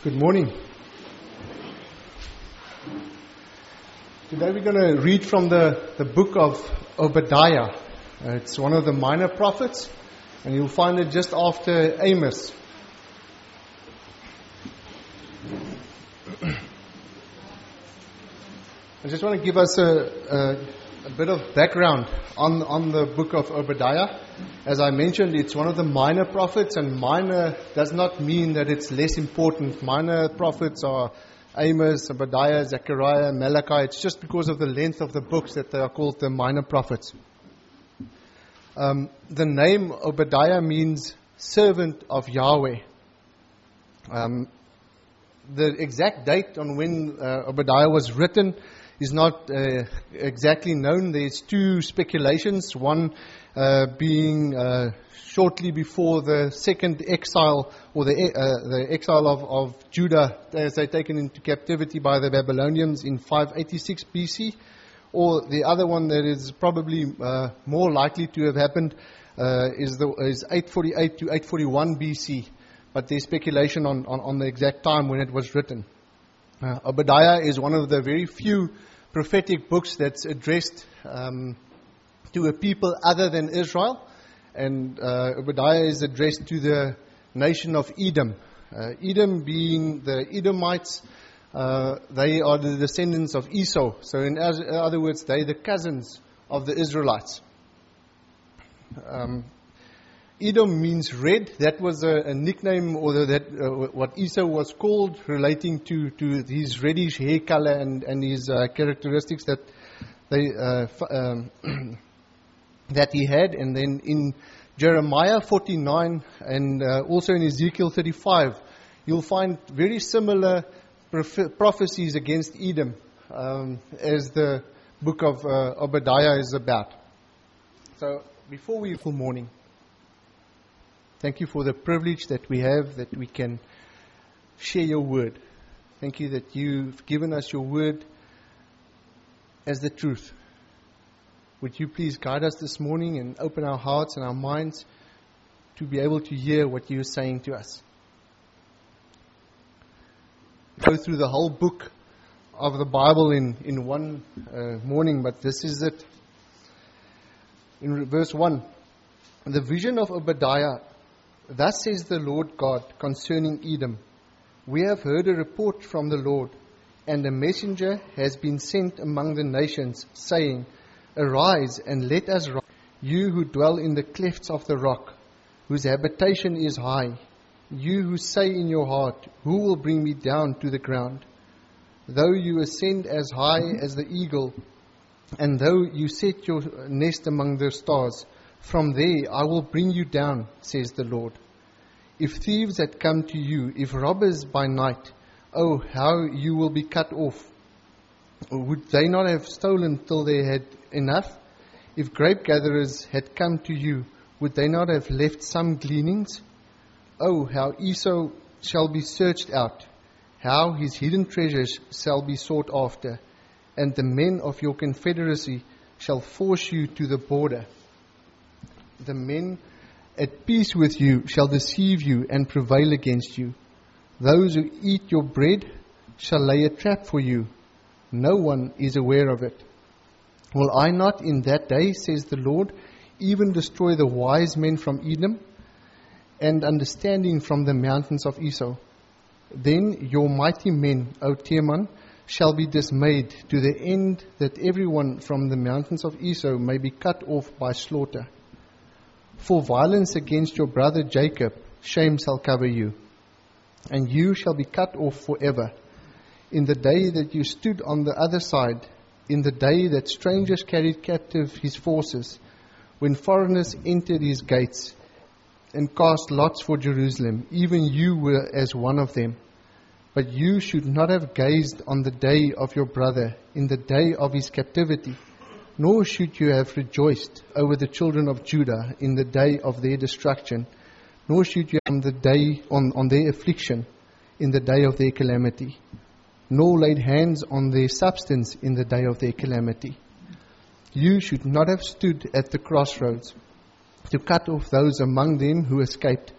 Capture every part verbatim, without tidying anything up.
Good morning. Today we're going to read from the, the book of Obadiah. Uh, it's one of the minor prophets, and you'll find it just after Amos. I just want to give us a, a, a bit of background on, on the book of Obadiah. As I mentioned, it's one of the minor prophets, and minor does not mean that it's less important. Minor prophets are Amos, Obadiah, Zechariah, Malachi. It's just because of the length of the books that they are called the minor prophets. Um, the name Obadiah means servant of Yahweh. Um, the exact date on when uh, Obadiah was written is not uh, exactly known. There's two speculations. One uh, being uh, shortly before the second exile, or the uh, the exile of, of Judah, as they're taken into captivity by the Babylonians in five eighty-six B C, or the other one that is probably uh, more likely to have happened uh, is the is eight forty-eight to eight forty-one B C. But there's speculation on, on, on the exact time when it was written. Uh, Obadiah is one of the very few prophetic books that's addressed um, to a people other than Israel. And uh, Obadiah is addressed to the nation of Edom. Uh, Edom being the Edomites, uh, they are the descendants of Esau. So in other words, they're the cousins of the Israelites. Um, Edom means red. That was a, a nickname, or the, that uh, what Esau was called, relating to, to his reddish hair color and, and his uh, characteristics that they uh, f- um, that he had. And then in Jeremiah forty-nine and uh, also in Ezekiel thirty-five, you'll find very similar prof- prophecies against Edom um, as the book of uh, Obadiah is about. So before we full morning. Thank you for the privilege that we have, that we can share your word. Thank you that you've given us your word as the truth. Would you please guide us this morning and open our hearts and our minds to be able to hear what you're saying to us. Go through the whole book of the Bible in, in one uh, morning, but this is it. In verse one, the vision of Obadiah. Thus says the Lord God concerning Edom, we have heard a report from the Lord, and a messenger has been sent among the nations, saying, arise and let us rise, you who dwell in the clefts of the rock, whose habitation is high, you who say in your heart, who will bring me down to the ground? Though you ascend as high as the eagle, and though you set your nest among the stars, from there I will bring you down, says the Lord. If thieves had come to you, if robbers by night, oh, how you will be cut off. Would they not have stolen till they had enough? If grape gatherers had come to you, would they not have left some gleanings? Oh, how Esau shall be searched out, how his hidden treasures shall be sought after, and the men of your confederacy shall force you to the border. The men at peace with you shall deceive you and prevail against you. Those who eat your bread shall lay a trap for you. No one is aware of it. Will I not in that day, says the Lord, even destroy the wise men from Edom and understanding from the mountains of Esau? Then your mighty men, O Teman, shall be dismayed to the end that everyone from the mountains of Esau may be cut off by slaughter. For violence against your brother Jacob, shame shall cover you, and you shall be cut off forever. In the day that you stood on the other side, in the day that strangers carried captive his forces, when foreigners entered his gates and cast lots for Jerusalem, even you were as one of them. But you should not have gazed on the day of your brother, in the day of his captivity. Nor should you have rejoiced over the children of Judah in the day of their destruction, nor should you on the day on, on their affliction in the day of their calamity, nor laid hands on their substance in the day of their calamity. You should not have stood at the crossroads to cut off those among them who escaped,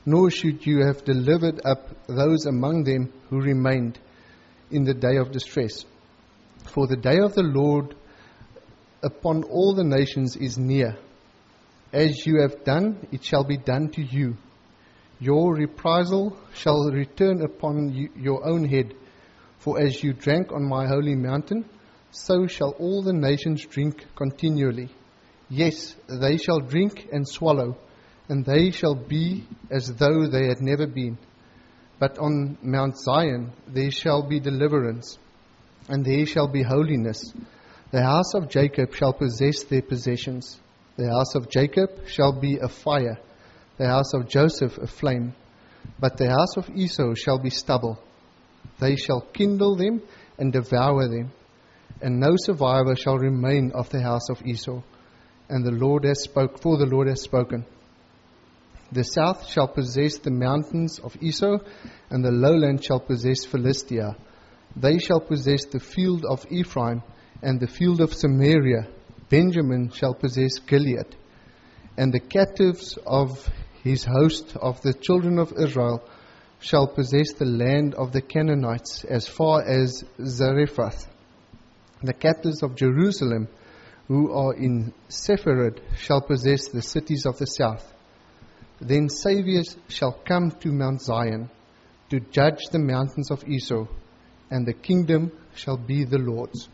nor should you have delivered up those among them who remained in the day of distress. For the day of the Lord upon all the nations is near. As you have done, it shall be done to you. Your reprisal shall return upon you, your own head. For as you drank on my holy mountain, so shall all the nations drink continually. Yes, they shall drink and swallow, and they shall be as though they had never been. But on Mount Zion there shall be deliverance, and there shall be holiness. The house of Jacob shall possess their possessions. The house of Jacob shall be a fire, the house of Joseph a flame, but the house of Esau shall be stubble. They shall kindle them and devour them, and no survivor shall remain of the house of Esau. And the Lord has spoke, for the Lord has spoken. The south shall possess the mountains of Esau, and the lowland shall possess Philistia. They shall possess the field of Ephraim, and the field of Samaria. Benjamin shall possess Gilead, and the captives of his host of the children of Israel shall possess the land of the Canaanites as far as Zarephath. The captives of Jerusalem, who are in Sepharad, shall possess the cities of the south. Then saviors shall come to Mount Zion, to judge the mountains of Esau, and the kingdom shall be the Lord's.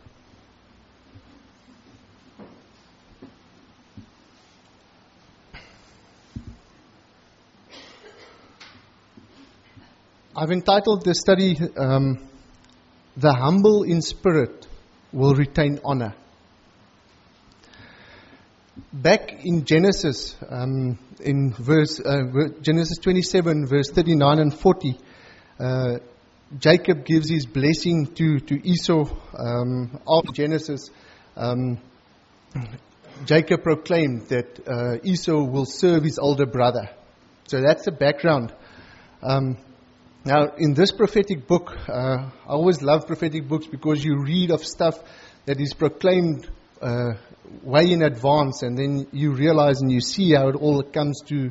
I've entitled this study, um, The Humble in Spirit Will Retain Honor. Back in Genesis, um, in verse uh, Genesis twenty-seven, verse thirty-nine and forty, uh, Jacob gives his blessing to, to Esau. Um, after Genesis, um, Jacob proclaimed that uh, Esau will serve his older brother. So that's the background. Um, Now, in this prophetic book, uh, I always love prophetic books because you read of stuff that is proclaimed uh, way in advance, and then you realize and you see how it all comes to.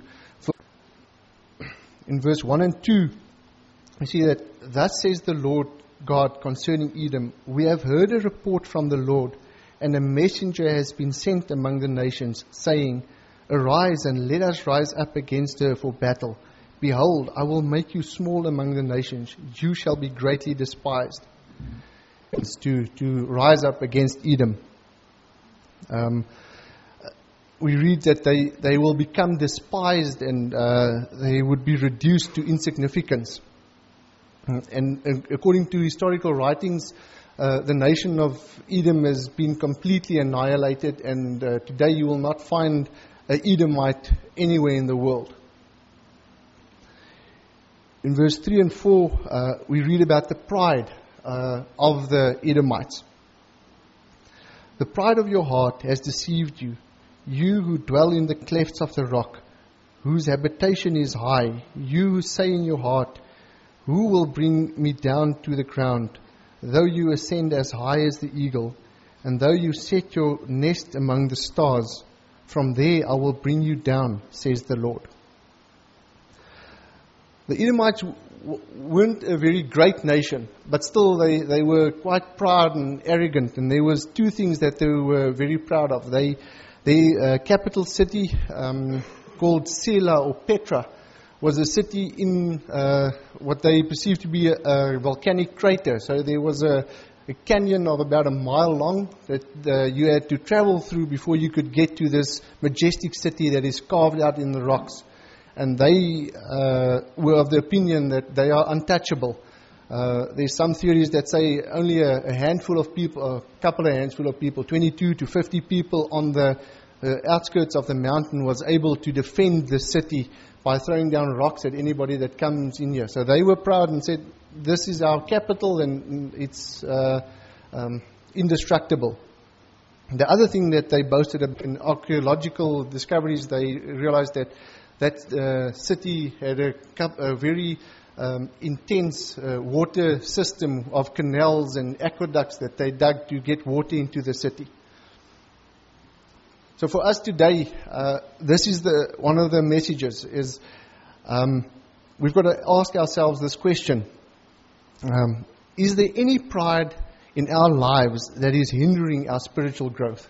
In verse one and two, you see that, "Thus says the Lord God concerning Edom, we have heard a report from the Lord, and a messenger has been sent among the nations, saying, Arise and let us rise up against her for battle. Behold, I will make you small among the nations. You shall be greatly despised." It's to, to rise up against Edom. Um, we read that they, they will become despised and uh, they would be reduced to insignificance. And, and according to historical writings, uh, the nation of Edom has been completely annihilated, and uh, today you will not find an Edomite anywhere in the world. In verse three and four, uh, we read about the pride uh, of the Edomites. "The pride of your heart has deceived you, you who dwell in the clefts of the rock, whose habitation is high, you who say in your heart, Who will bring me down to the ground? Though you ascend as high as the eagle, and though you set your nest among the stars, from there I will bring you down, says the Lord." The Edomites w- weren't a very great nation, but still they, they were quite proud and arrogant, and there was two things that they were very proud of. They, their uh, capital city, um, called Selah or Petra, was a city in uh, what they perceived to be a, a volcanic crater. So there was a, a canyon of about a mile long that uh, you had to travel through before you could get to this majestic city that is carved out in the rocks. And they uh, were of the opinion that they are untouchable. Uh, there's some theories that say only a, a handful of people, a couple of handful of people, twenty-two to fifty people on the uh, outskirts of the mountain was able to defend the city by throwing down rocks at anybody that comes in here. So they were proud and said, this is our capital and it's uh, um, indestructible. The other thing that they boasted of in archaeological discoveries, they realized that that uh, city had a, a very um, intense uh, water system of canals and aqueducts that they dug to get water into the city. So for us today, uh, this is the one of the messages is um, we've got to ask ourselves this question. Um, is there any pride in our lives that is hindering our spiritual growth?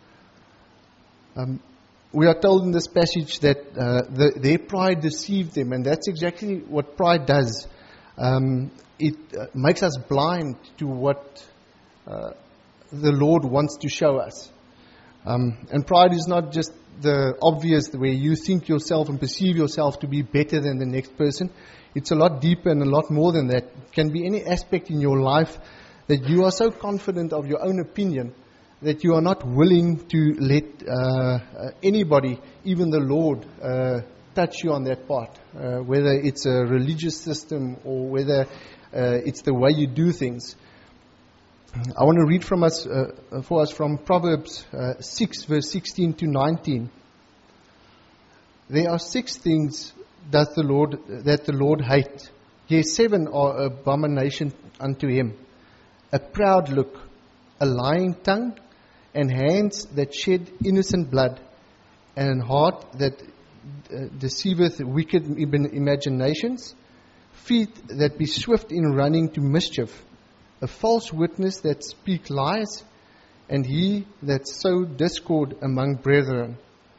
Um, we are told in this passage that uh, the, their pride deceived them, and that's exactly what pride does. Um, it uh, makes us blind to what uh, the Lord wants to show us. Um, and pride is not just the obvious, where you think yourself and perceive yourself to be better than the next person. It's a lot deeper and a lot more than that. It can be any aspect in your life that you are so confident of your own opinion that you are not willing to let uh, uh, anybody, even the Lord, uh, touch you on that part. Uh, whether it's a religious system or whether uh, it's the way you do things. I want to read from us, uh, for us from Proverbs uh, six, verse sixteen to nineteen. There are six things doth the Lord that the Lord hates. Yes, seven are abomination unto him: a proud look, a lying tongue, and hands that shed innocent blood, and an heart that uh, deceiveth wicked imaginations, feet that be swift in running to mischief, a false witness that speak lies, and he that sow discord among brethren.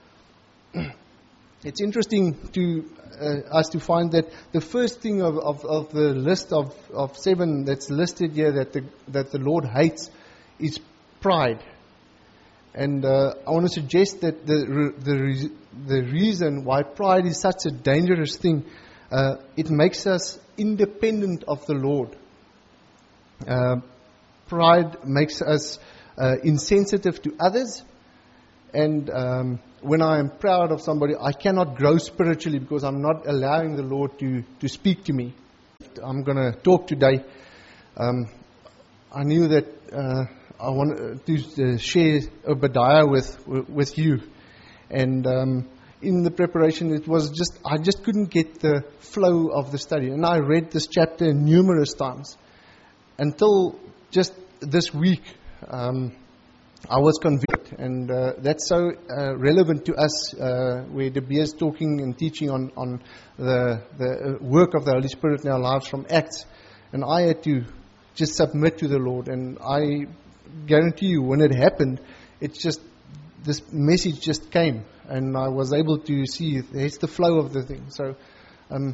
It's interesting to uh, us to find that the first thing of, of, of the list of, of seven that's listed here that the, that the Lord hates is pride. And uh, I want to suggest that the the the reason why pride is such a dangerous thing, uh, it makes us independent of the Lord. Uh, pride makes us uh, insensitive to others, and um, when I am proud of somebody, I cannot grow spiritually because I'm not allowing the Lord to, to speak to me. I'm going to talk today. Um, I knew that uh, I wanted to share Obadiah with with you, and um, in the preparation, it was just I just couldn't get the flow of the study, and I read this chapter numerous times. Until just this week, um, I was convicted, and uh, that's so uh, relevant to us, uh, where De Beer is talking and teaching on, on the, the work of the Holy Spirit in our lives from Acts. And I had to just submit to the Lord, and I guarantee you, when it happened, it's just, this message just came, and I was able to see there's the flow of the thing. So, um,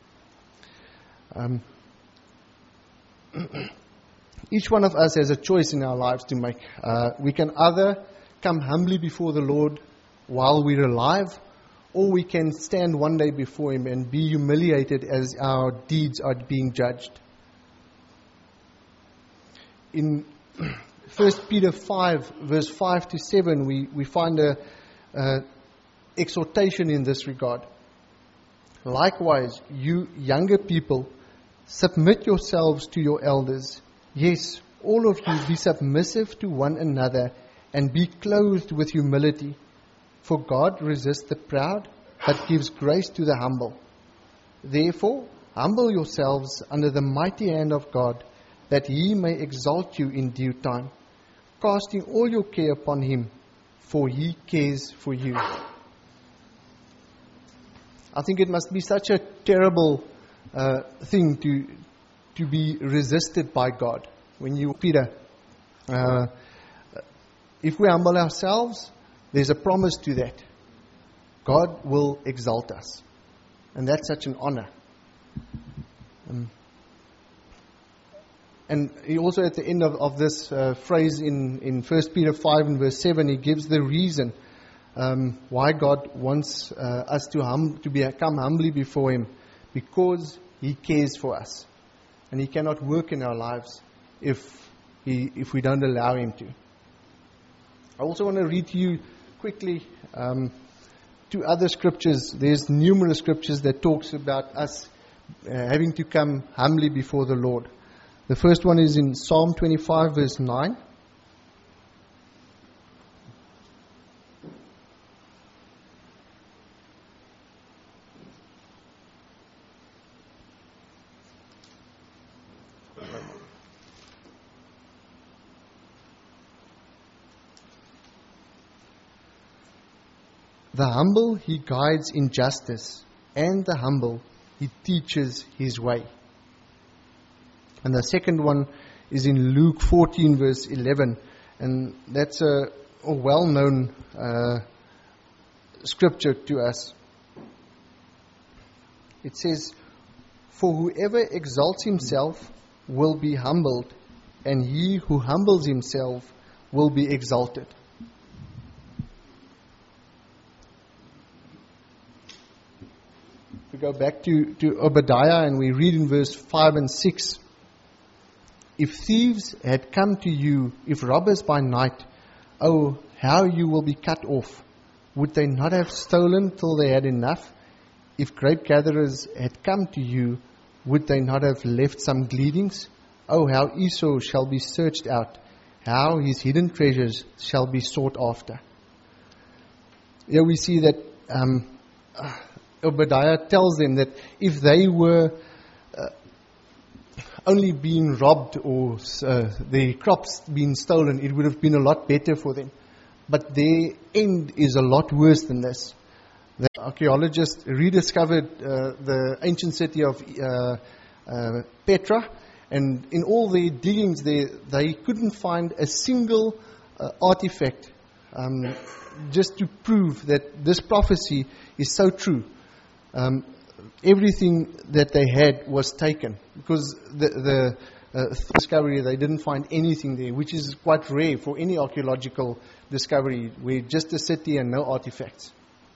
um each one of us has a choice in our lives to make. Uh, we can either come humbly before the Lord while we're alive, or we can stand one day before Him and be humiliated as our deeds are being judged. In First Peter five, verse five to seven, we, we find a, a exhortation in this regard. Likewise, you younger people, submit yourselves to your elders. Yes, all of you be submissive to one another and be clothed with humility. For God resists the proud, but gives grace to the humble. Therefore, humble yourselves under the mighty hand of God, that He may exalt you in due time, casting all your care upon Him, for He cares for you. I think it must be such a terrible uh, thing to to be resisted by God. When you, Peter, uh, if we humble ourselves, there's a promise to that. God will exalt us. And that's such an honor. Um, and he also at the end of, of this uh, phrase in, in First Peter five and verse seven, he gives the reason um, why God wants uh, us to, hum, to become humbly before Him. Because He cares for us. And He cannot work in our lives if he, if we don't allow Him to. I also want to read to you quickly um, two other scriptures. There's numerous scriptures that talks about us uh, having to come humbly before the Lord. The first one is in Psalm twenty-five, verse nine. The humble He guides in justice, and the humble he teaches his way. And the second one is in Luke fourteen verse eleven, and that's a, a well-known uh, scripture to us. It says, "For whoever exalts himself will be humbled, and he who humbles himself will be exalted." We go back to, to Obadiah and we read in verse five and six. "If thieves had come to you, if robbers by night, oh, how you will be cut off. Would they not have stolen till they had enough? If grape gatherers had come to you, would they not have left some gleanings? Oh, how Esau shall be searched out, how his hidden treasures shall be sought after." Here we see that um, Obadiah tells them that if they were uh, only being robbed or uh, their crops being stolen, it would have been a lot better for them. But their end is a lot worse than this. The archaeologists rediscovered uh, the ancient city of uh, uh, Petra, and in all their diggings there, they couldn't find a single uh, artifact um, just to prove that this prophecy is so true. Um, everything that they had was taken, because the, the uh, discovery, they didn't find anything there, which is quite rare for any archaeological discovery, where just a city and no artifacts.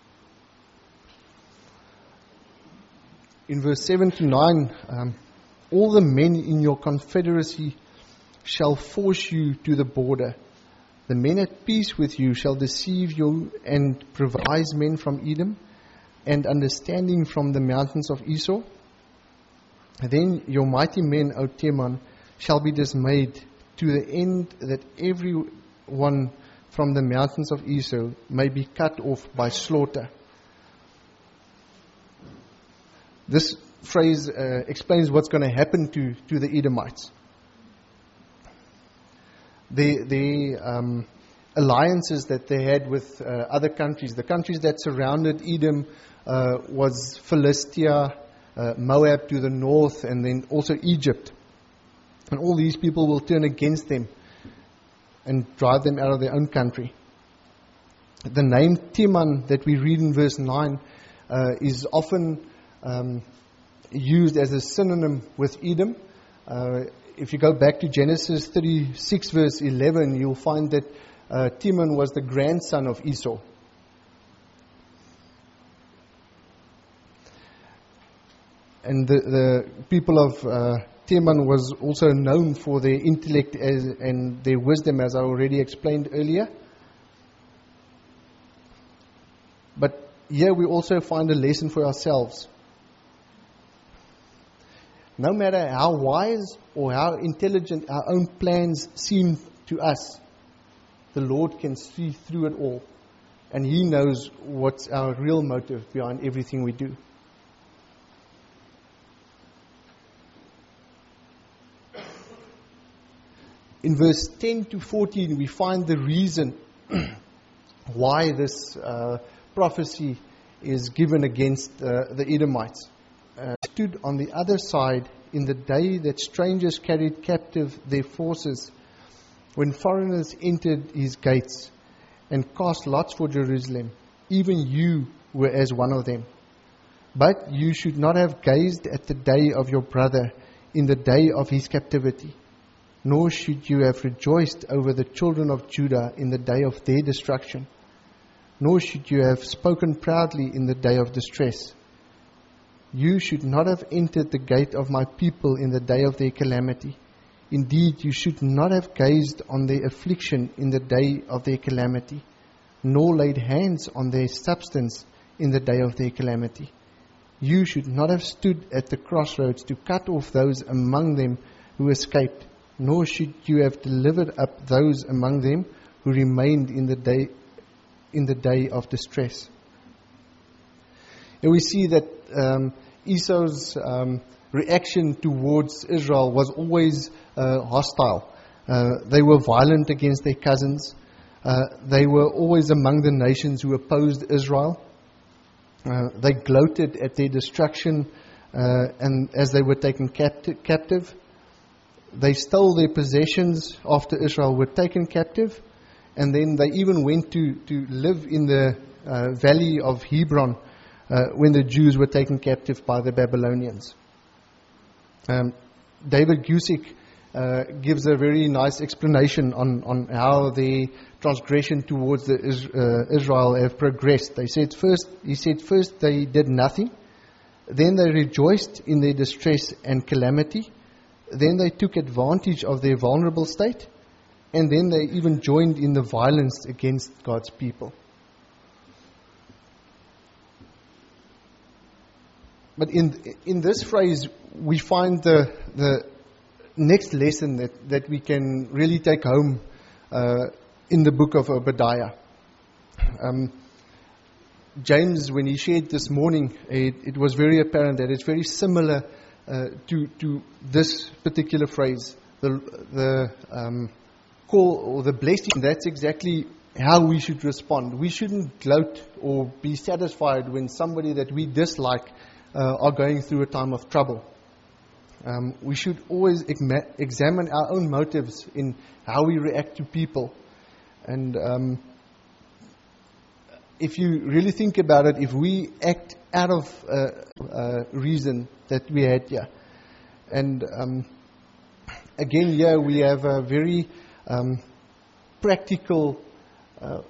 In verse seven to nine, um, "All the men in your confederacy shall force you to the border. The men at peace with you shall deceive you and provide men from Edom, and understanding from the mountains of Esau. Then your mighty men, O Teman, shall be dismayed, to the end that every one from the mountains of Esau may be cut off by slaughter." This phrase uh, explains what's going to happen to, to the Edomites. The, the um, alliances that they had with uh, other countries, the countries that surrounded Edom, uh, was Philistia, uh, Moab to the north, and then also Egypt. And all these people will turn against them and drive them out of their own country. The name Teman that we read in verse nine uh, is often um, used as a synonym with Edom. Uh, if you go back to Genesis thirty-six verse eleven, you'll find that uh, Teman was the grandson of Esau. And the, the people of uh, Teman was also known for their intellect as, and their wisdom, as I already explained earlier. But here we also find a lesson for ourselves. No matter how wise or how intelligent our own plans seem to us, the Lord can see through it all. And He knows what's our real motive behind everything we do. In verse ten to fourteen, we find the reason why this uh, prophecy is given against uh, the Edomites. Uh, stood on the other side in the day that strangers carried captive their forces, when foreigners entered his gates and cast lots for Jerusalem. Even you were as one of them. But you should not have gazed at the day of your brother in the day of his captivity, nor should you have rejoiced over the children of Judah in the day of their destruction, nor should you have spoken proudly in the day of distress. You should not have entered the gate of my people in the day of their calamity. Indeed, you should not have gazed on their affliction in the day of their calamity, nor laid hands on their substance in the day of their calamity. You should not have stood at the crossroads to cut off those among them who escaped, nor should you have delivered up those among them who remained in the day in the day of distress. And we see that um, Esau's um, reaction towards Israel was always uh, hostile. Uh, they were violent against their cousins. Uh, they were always among the nations who opposed Israel. Uh, they gloated at their destruction, uh, and as they were taken capti- captive. They stole their possessions after Israel were taken captive, and then they even went to, to live in the uh, valley of Hebron uh, when the Jews were taken captive by the Babylonians. Um, David Gusick uh, gives a very nice explanation on, on how the transgression towards the Is, uh, Israel have progressed. They said first, he said first they did nothing, then they rejoiced in their distress and calamity, then they took advantage of their vulnerable state, and then they even joined in the violence against God's people. But in in this phrase, we find the the next lesson that, that we can really take home uh, in the book of Obadiah. Um, James, when he shared this morning, it, it was very apparent that it's very similar uh, to to this particular phrase, the the um, call or the blessing. That's exactly how we should respond. We shouldn't gloat or be satisfied when somebody that we dislike uh, are going through a time of trouble. Um, we should always ex- examine our own motives in how we react to people. And um, if you really think about it, if we act out of uh, uh, reason that we had here, and um, again here we have a very um, practical uh,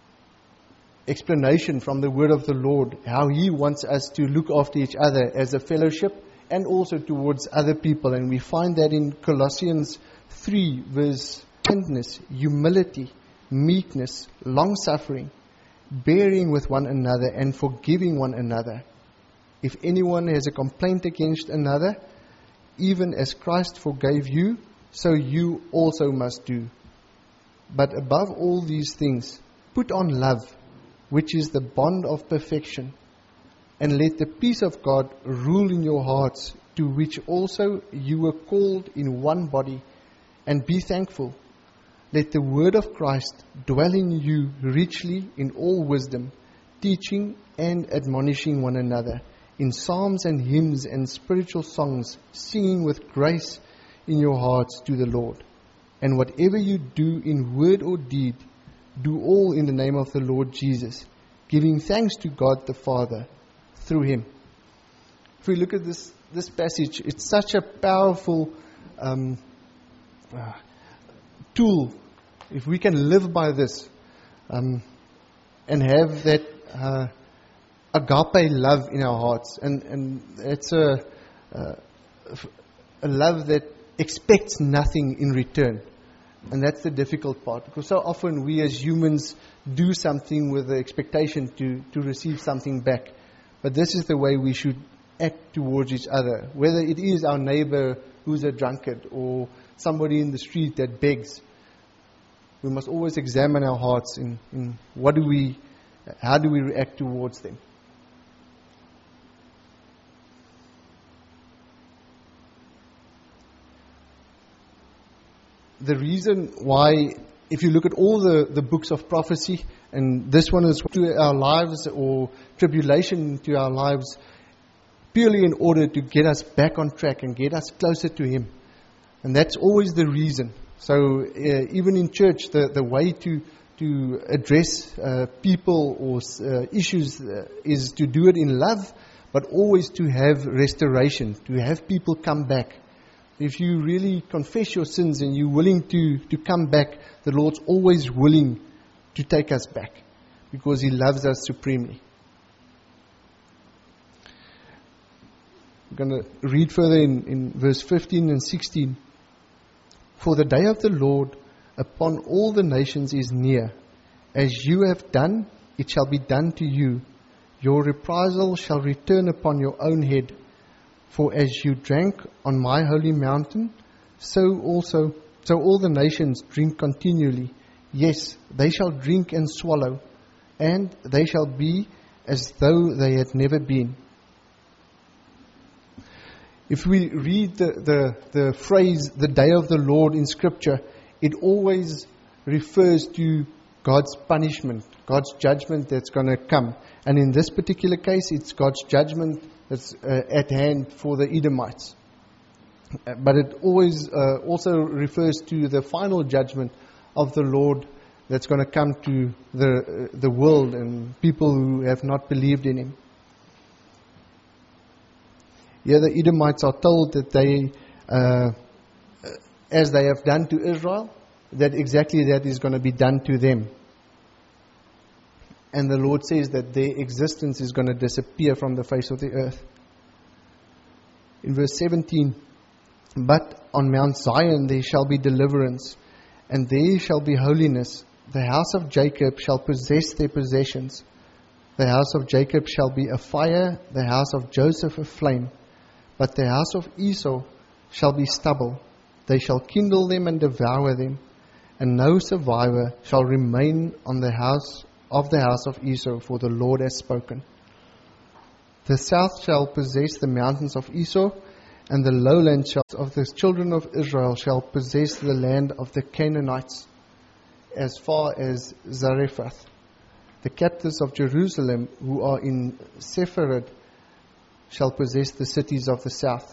explanation from the word of the Lord, how He wants us to look after each other as a fellowship and also towards other people. And we find that in Colossians three, verse kindness, humility, meekness, long-suffering, bearing with one another and forgiving one another. If anyone has a complaint against another, even as Christ forgave you, so you also must do. But above all these things, put on love, which is the bond of perfection, and let the peace of God rule in your hearts, to which also you were called in one body, and be thankful. Let the word of Christ dwell in you richly in all wisdom, teaching and admonishing one another in psalms and hymns and spiritual songs, singing with grace in your hearts to the Lord. And whatever you do in word or deed, do all in the name of the Lord Jesus, giving thanks to God the Father through Him. If we look at this this passage, it's such a powerful um, uh, tool. If we can live by this um, and have that uh, agape love in our hearts, and, and it's a, uh, a love that expects nothing in return. And that's the difficult part, because so often we as humans do something with the expectation to, to receive something back. But this is the way we should act towards each other, whether it is our neighbor who's a drunkard or somebody in the street that begs. We must always examine our hearts in, in what do we, how do we react towards them. The reason why, if you look at all the, the books of prophecy, and this one is to our lives or tribulation to our lives, purely in order to get us back on track and get us closer to Him. And that's always the reason. So uh, even in church, the, the way to to address uh, people or uh, issues uh, is to do it in love, but always to have restoration, to have people come back. If you really confess your sins and you're willing to, to come back, the Lord's always willing to take us back, because He loves us supremely. I'm going to read further in, in verse fifteen and sixteen. For the day of the Lord upon all the nations is near. As you have done, it shall be done to you. Your reprisal shall return upon your own head. For as you drank on my holy mountain, so also, so all the nations drink continually. Yes, they shall drink and swallow, and they shall be as though they had never been. If we read the, the, the phrase, the day of the Lord in Scripture, it always refers to God's punishment, God's judgment that's going to come. And in this particular case, it's God's judgment that's uh, at hand for the Edomites. Uh, But it always uh, also refers to the final judgment of the Lord that's going to come to the uh, the world and people who have not believed in Him. Here the Edomites are told that they, uh, as they have done to Israel, that exactly that is going to be done to them. And the Lord says that their existence is going to disappear from the face of the earth. In verse seventeen, but on Mount Zion there shall be deliverance, and there shall be holiness. The house of Jacob shall possess their possessions. The house of Jacob shall be a fire, the house of Joseph a flame. But the house of Esau shall be stubble. They shall kindle them and devour them, and no survivor shall remain on the house of the house of Esau, for the Lord has spoken. The south shall possess the mountains of Esau, and the lowland of the children of Israel shall possess the land of the Canaanites, as far as Zarephath. The captives of Jerusalem, who are in Sepharad, shall possess the cities of the south.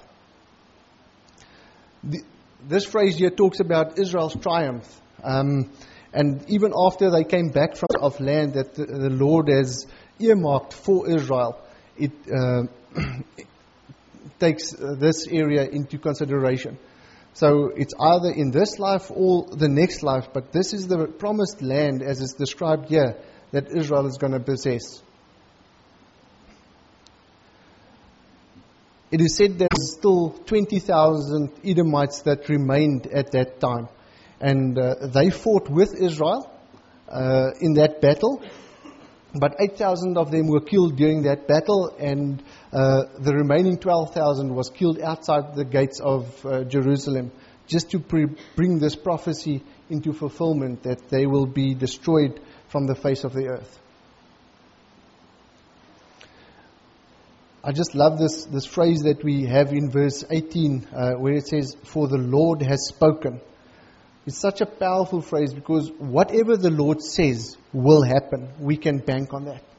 The, this phrase here talks about Israel's triumph. Um, and even after they came back from of land that the, the Lord has earmarked for Israel, it uh, takes this area into consideration. So it's either in this life or the next life, but this is the promised land as is described here that Israel is going to possess. It is said there's still twenty thousand Edomites that remained at that time. And uh, they fought with Israel uh, in that battle. But eight thousand of them were killed during that battle, and uh, the remaining twelve thousand was killed outside the gates of uh, Jerusalem, just to pre- bring this prophecy into fulfillment that they will be destroyed from the face of the earth. I just love this, this phrase that we have in verse eighteen, uh, where it says, "For the Lord has spoken." It's such a powerful phrase because whatever the Lord says will happen. We can bank on that.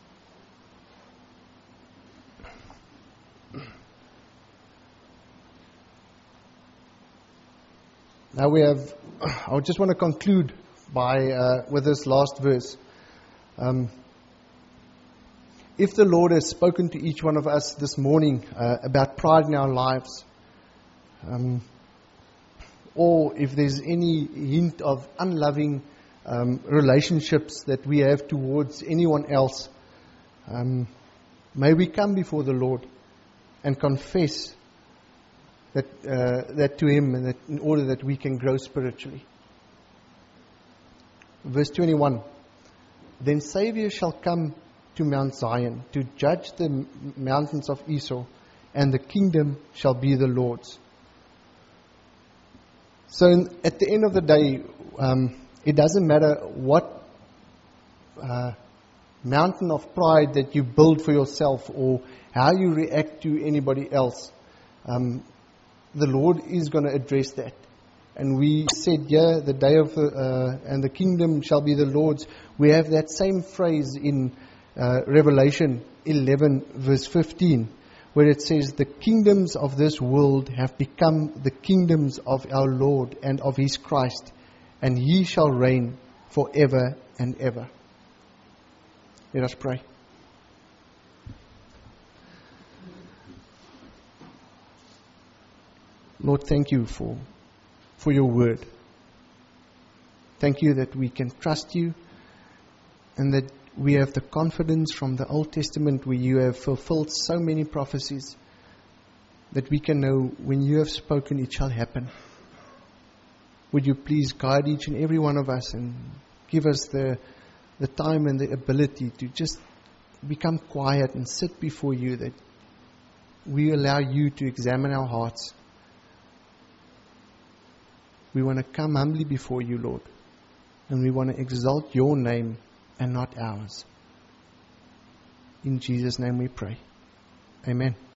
Now we have, I just want to conclude by uh, with this last verse. Um, if the Lord has spoken to each one of us this morning uh, about pride in our lives, um, or if there's any hint of unloving um, relationships that we have towards anyone else, um, may we come before the Lord and confess that uh, that to Him, and that in order that we can grow spiritually. Verse twenty-one, "Then Savior shall come to Mount Zion to judge the m- mountains of Esau, and the kingdom shall be the Lord's." So in, at the end of the day, um, it doesn't matter what uh, mountain of pride that you build for yourself or how you react to anybody else. Um, the Lord is going to address that. And we said, yeah, the day of the, uh, and the kingdom shall be the Lord's. We have that same phrase in uh, Revelation eleven verse fifteen. Where it says, "The kingdoms of this world have become the kingdoms of our Lord and of His Christ, and He shall reign forever and ever." Let us pray. Lord, thank You for, for Your word. Thank You that we can trust You, and that we have the confidence from the Old Testament where You have fulfilled so many prophecies that we can know when You have spoken, it shall happen. Would You please guide each and every one of us and give us the, the time and the ability to just become quiet and sit before You, that we allow You to examine our hearts. We want to come humbly before You, Lord, and we want to exalt Your name and not ours. In Jesus' name we pray. Amen.